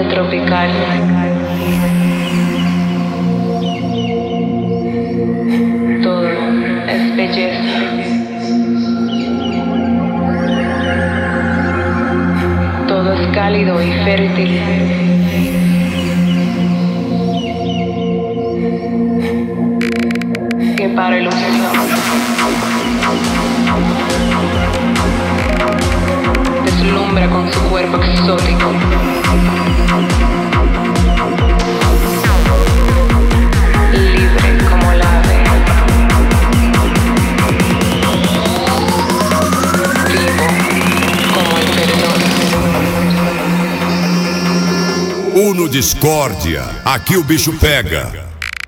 verde tropical. Todo es belleza. Todo es cálido y fértil. Que para ilusión deslumbra con su cuerpo exótico. Libre como la ave. Vivo como el perdón. Uno Discórdia, aqui o bicho pega.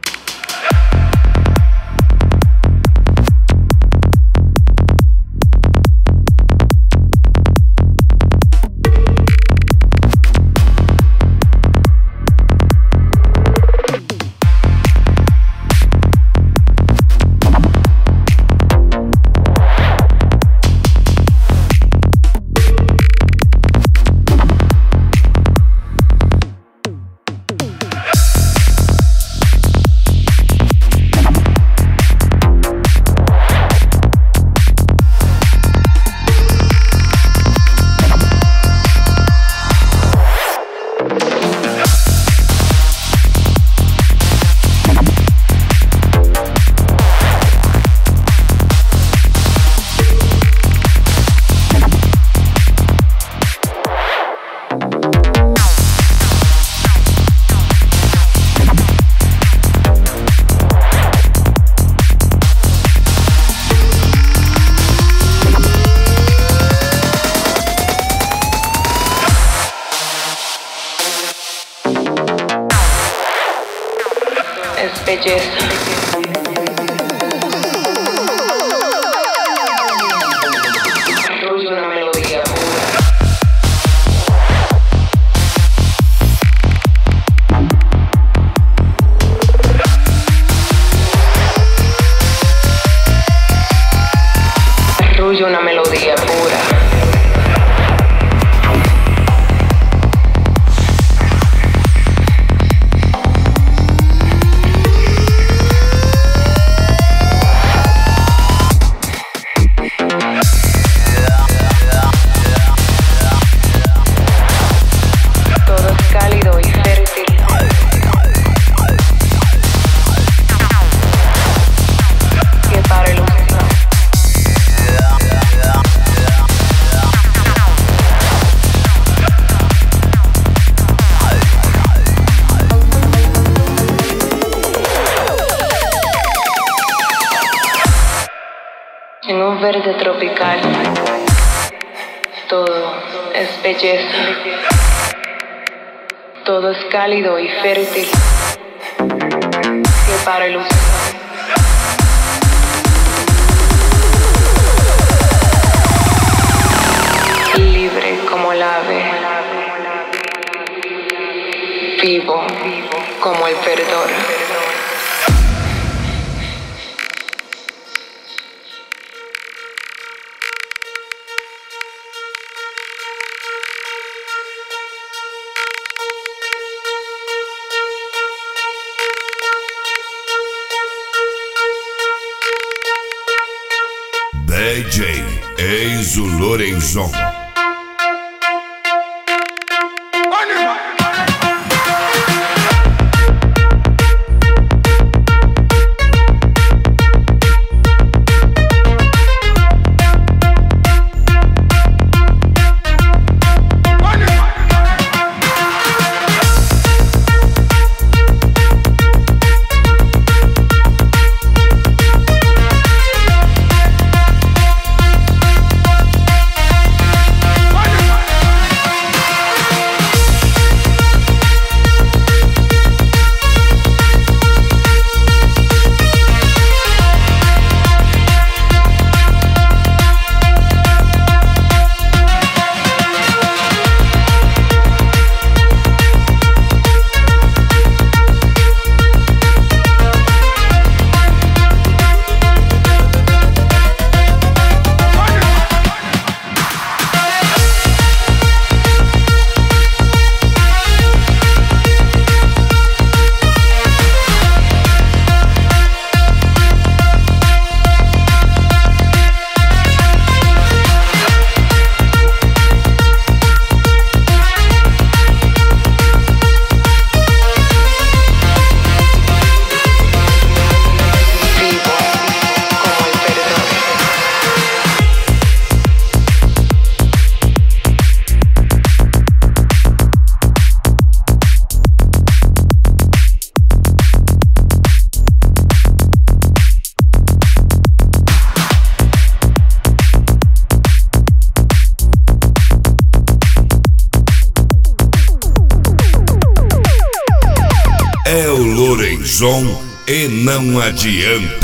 Es belleza. Arrulla una melodía pura. Arrulla una melodía pura. En un verde tropical, todo es belleza, todo es cálido y fértil, que para ilusión. Libre como la ave, vivo como el perdón. DJ Enzo Lorenzon. som e não adianta.